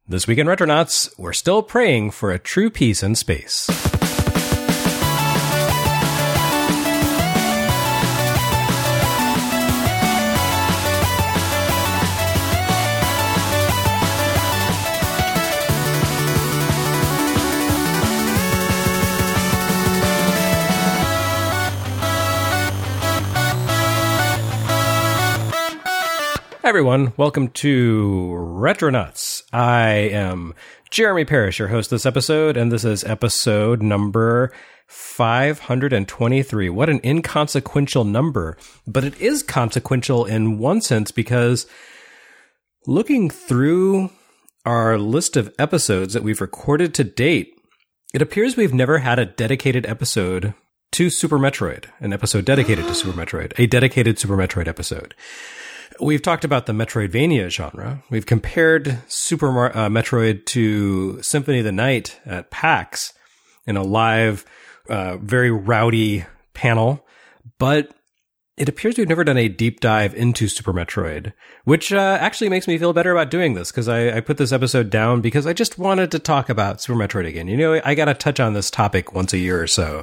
This week in Retronauts, we're still praying for a true peace in space. Hi everyone, welcome to Retronauts. I am Jeremy Parrish, your host this episode, and this is episode number 523. What an inconsequential number, but it is consequential in one sense because looking through our list of episodes that we've recorded to date, it appears we've never had a dedicated episode to Super Metroid, an episode dedicated to Super Metroid, a dedicated Super Metroid episode. We've talked about the Metroidvania genre. We've compared Super Metroid to Symphony of the Night at PAX in a live, very rowdy panel. But it appears we've never done a deep dive into Super Metroid, which actually makes me feel better about doing this because I put this episode down because I just wanted to talk about Super Metroid again. You know, I got to touch on this topic once a year or so.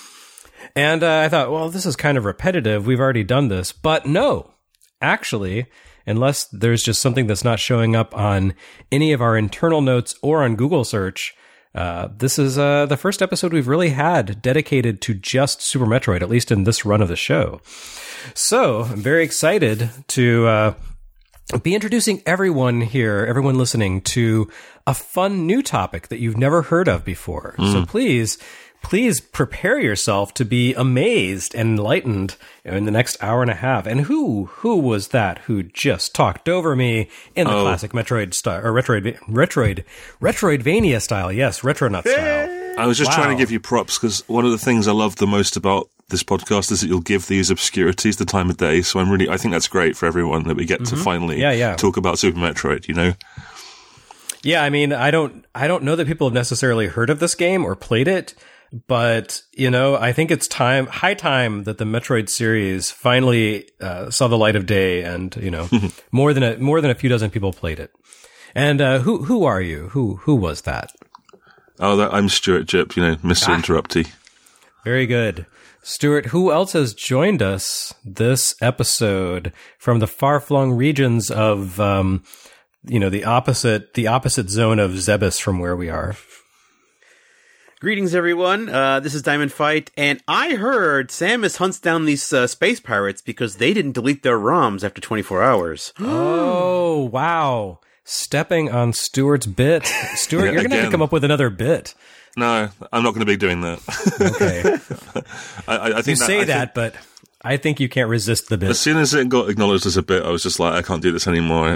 And I thought, well, this is kind of repetitive. We've already done this. But no. Actually, unless there's just something that's not showing up on any of our internal notes or on Google search, this is the first episode we've really had dedicated to just Super Metroid, at least in this run of the show. So I'm very excited to be introducing everyone here, everyone listening, to a fun new topic that you've never heard of before. So please prepare yourself to be amazed and enlightened in the next hour and a half. And who was that who just talked over me in the classic Metroid style, or Retroidvania style? Yes, Retronauts style. I was just trying to give you props because one of the things I love the most about this podcast is that you'll give these obscurities the time of day. So I think that's great for everyone that we get to finally talk about Super Metroid, you know? Yeah, I mean, I don't know that people have necessarily heard of this game or played it. But, you know, I think it's high time that the Metroid series finally saw the light of day and, you know, more than a few dozen people played it. And who are you? Who was that? Oh, I'm Stuart Jipp, you know, Mr. Interrupty. Very good. Stuart, who else has joined us this episode from the far-flung regions of, the opposite zone of Zebes from where we are? Greetings, everyone. This is Diamond Fight, and I heard Samus hunts down these space pirates because they didn't delete their ROMs after 24 hours. Oh, wow. Stepping on Stuart's bit. Stuart, you're going to have to come up with another bit. No, I'm not going to be doing that. Okay. I think you say that, but I think you can't resist the bit. As soon as it got acknowledged as a bit, I was just like, I can't do this anymore.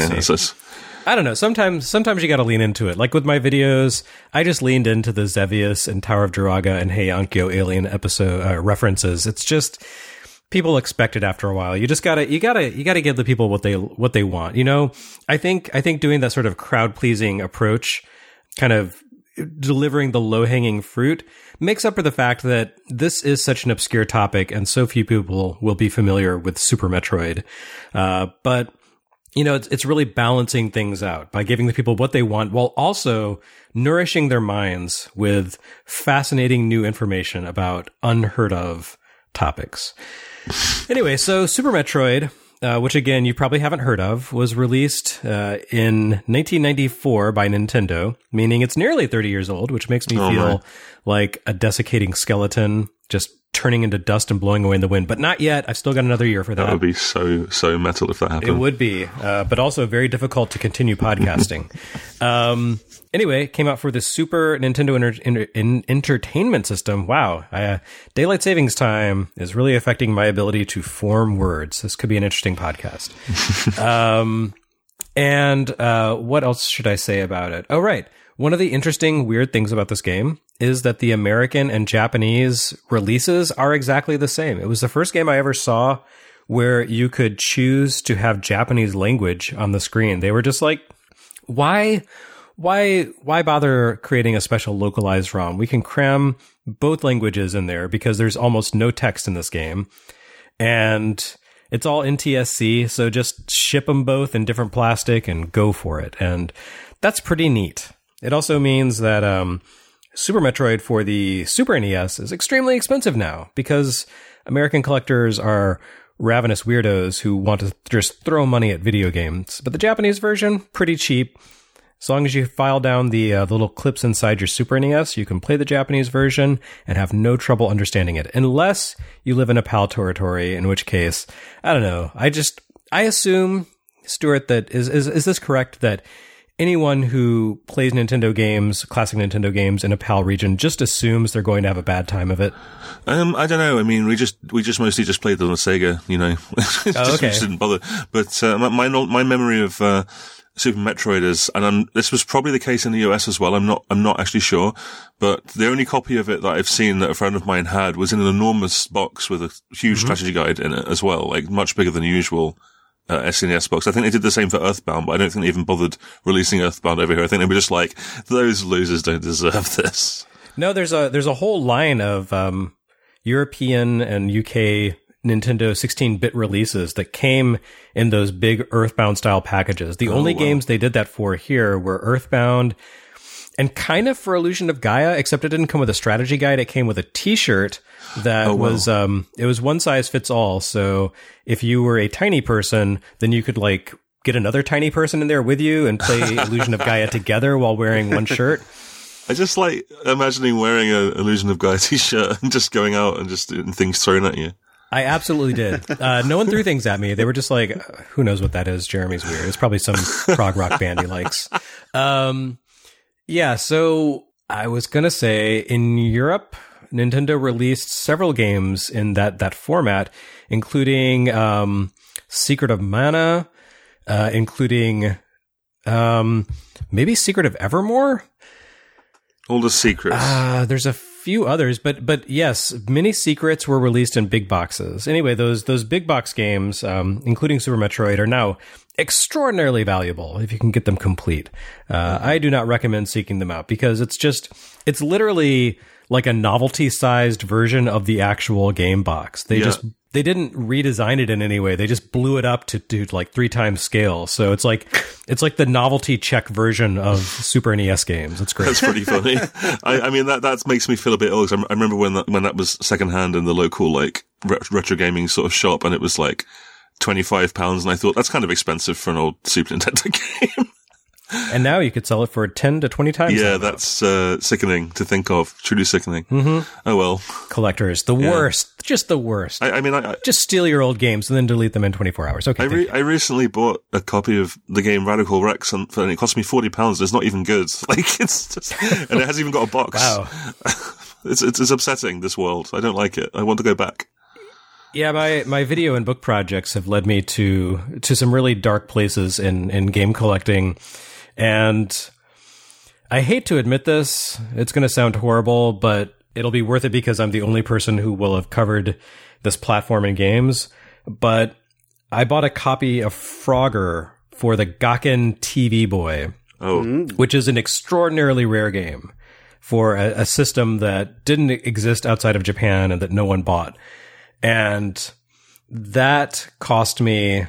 I don't know. Sometimes you got to lean into it. Like with my videos, I just leaned into the Xevious and Tower of Jiraga and Hey Onkyo Alien episode references. It's just people expect it after a while. You just gotta give the people what they want. You know, I think doing that sort of crowd pleasing approach, kind of delivering the low hanging fruit, makes up for the fact that this is such an obscure topic and so few people will be familiar with Super Metroid. But you know, it's really balancing things out by giving the people what they want while also nourishing their minds with fascinating new information about unheard of topics. Anyway, so Super Metroid, which again, you probably haven't heard of, was released in 1994 by Nintendo, meaning it's nearly 30 years old, which makes me feel like a desiccating skeleton just turning into dust and blowing away in the wind, but not yet. I've still got another year for that. That would be so metal if that happened. It would be, but also very difficult to continue podcasting. Anyway, it came out for the Super Nintendo Entertainment System. Wow. Daylight savings time is really affecting my ability to form words. This could be an interesting podcast. And what else should I say about it? Oh, right. One of the interesting, weird things about this game is that the American and Japanese releases are exactly the same. It was the first game I ever saw where you could choose to have Japanese language on the screen. They were just like, why bother creating a special localized ROM? We can cram both languages in there because there's almost no text in this game. And It's all NTSC, so just ship them both in different plastic and go for it. And that's pretty neat. It also means that Super Metroid for the Super NES is extremely expensive now because American collectors are ravenous weirdos who want to just throw money at video games. But the Japanese version, pretty cheap. As long as you file down the little clips inside your Super NES, you can play the Japanese version and have no trouble understanding it. Unless you live in a PAL territory, in which case, I don't know. I assume, Stuart, that is this correct, that anyone who plays Nintendo games, classic Nintendo games in a PAL region just assumes they're going to have a bad time of it? I don't know. I mean, we just mostly just played on a Sega, you know. Oh, okay. Just didn't bother. But my memory of Super Metroid is, and this was probably the case in the US as well. I'm not actually sure, but the only copy of it that I've seen that a friend of mine had was in an enormous box with a huge strategy guide in it as well, like much bigger than the usual SNES box. I think they did the same for Earthbound, but I don't think they even bothered releasing Earthbound over here. I think they were just like, those losers don't deserve this. No, there's a whole line of European and UK Nintendo 16-bit releases that came in those big Earthbound style packages. The only games they did that for here were Earthbound and kind of for Illusion of Gaia, except it didn't come with a strategy guide. It came with a t-shirt that was, it was one size fits all. So if you were a tiny person, then you could like get another tiny person in there with you and play Illusion of Gaia together while wearing one shirt. I just like imagining wearing an Illusion of Gaia t-shirt and just going out and just getting things thrown at you. I absolutely did. No one threw things at me. They were just like, who knows what that is? Jeremy's weird. It's probably some prog rock band he likes. Yeah, so I was going to say in Europe, Nintendo released several games in that format, including Secret of Mana, including maybe Secret of Evermore. All the secrets. There's a few others, but yes, many secrets were released in big boxes. Anyway, those big box games, including Super Metroid, are now extraordinarily valuable if you can get them complete. I do not recommend seeking them out because it's literally like a novelty-sized version of the actual game box. They didn't redesign it in any way. They just blew it up to like 3 times scale. So it's like the novelty check version of Super NES games. It's great. That's pretty funny. I mean, that makes me feel a bit old. I remember when that was secondhand in the local like retro gaming sort of shop, and it was like £25, and I thought that's kind of expensive for an old Super Nintendo game. And now you could sell it for 10 to 20 times. Yeah, that's sickening to think of. Truly sickening. Mm-hmm. Oh, well. Collectors. The worst. Just the worst. I mean, just steal your old games and then delete them in 24 hours. Okay. I recently bought a copy of the game Radical Rex and it cost me £40. It's not even good. Like, it's just, and it hasn't even got a box. Wow. It's upsetting, this world. I don't like it. I want to go back. Yeah, my video and book projects have led me to some really dark places in game collecting. And I hate to admit this, it's going to sound horrible, but it'll be worth it because I'm the only person who will have covered this platform in games. But I bought a copy of Frogger for the Gakken TV Boy, which is an extraordinarily rare game for a system that didn't exist outside of Japan and that no one bought. And that cost me...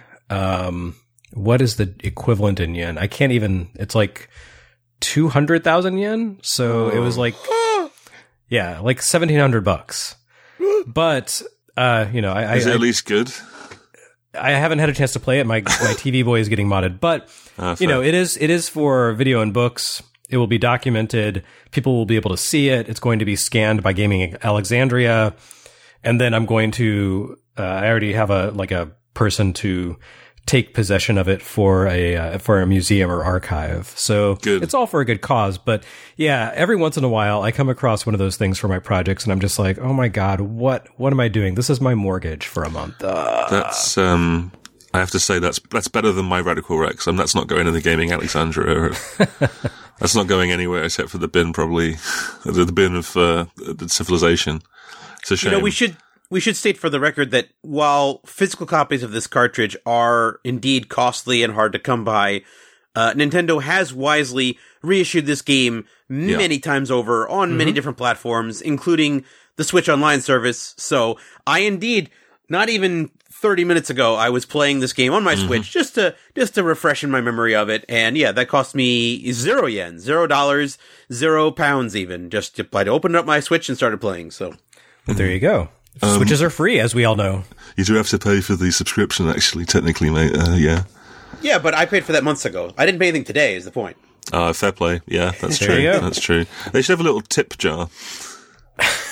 what is the equivalent in yen? I can't even, it's like 200,000 yen. So it was like, yeah, like $1,700. But, is it at least good? I haven't had a chance to play it. My TV Boy is getting modded, but it is for video and books. It will be documented. People will be able to see it. It's going to be scanned by Gaming Alexandria. And then I'm going to, I already have a person to take possession of it for a museum or archive. So It's all for a good cause. But yeah, every once in a while I come across one of those things for my projects and I'm just like, oh my God, what am I doing? This is my mortgage for a month. That's, I have to say that's better than my Radical Rex. That's not going in the Gaming Alexandria. That's not going anywhere except for the bin, probably. The bin of, the civilization. It's a shame. We should state for the record that while physical copies of this cartridge are indeed costly and hard to come by, Nintendo has wisely reissued this game many times over on many different platforms, including the Switch Online service. So I indeed not even 30 minutes ago, I was playing this game on my Switch just to refresh in my memory of it. And yeah, that cost me 0 yen, $0, £0 even. I opened up my Switch and started playing. So there you go. Switches are free, as we all know. You do have to pay for the subscription, actually, technically, mate. Yeah. Yeah, but I paid for that months ago. I didn't pay anything today, is the point. Fair play. Yeah, that's There true. you go. That's true. They should have a little tip jar.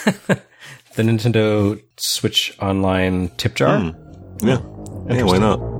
The Nintendo Switch Online tip jar? Yeah. Yeah, why not?